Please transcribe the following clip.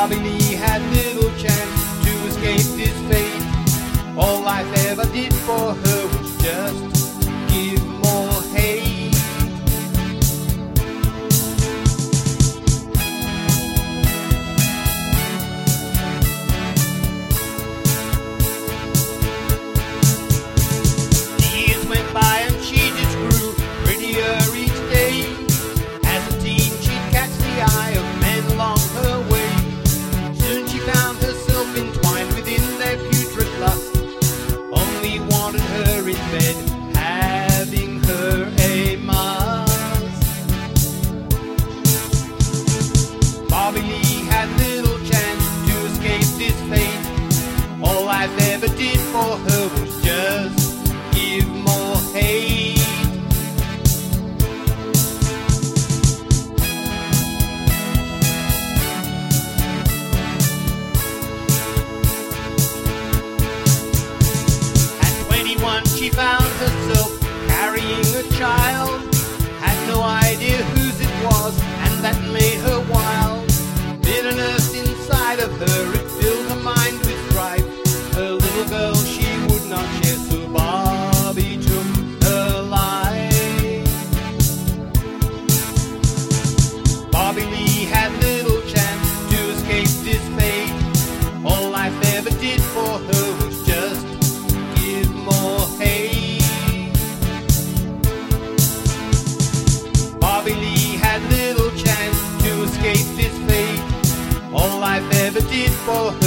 Bobby Lee had little chance to escape this fate. All life ever did for her was just give more hate. The years went by and she just grew prettier each day. As a teen she'd catch the eye of men along her way. Soon she found herself entwined within their putrid lust. Only wanted her in bed, having her a must. Bobby Lee had little chance to escape this fate. All life ever did for her was just give more hate. She found herself carrying a child, had no idea whose it was, and that made her wild. Bitterness inside of her, it filled her mind with strife. Her little girl she would not share, so Bobby took her life. Bobby Lee had little chance to escape this fate. All life ever did for her was just give more hate. Bobby Lee had little chance to escape this fate. All life ever did for her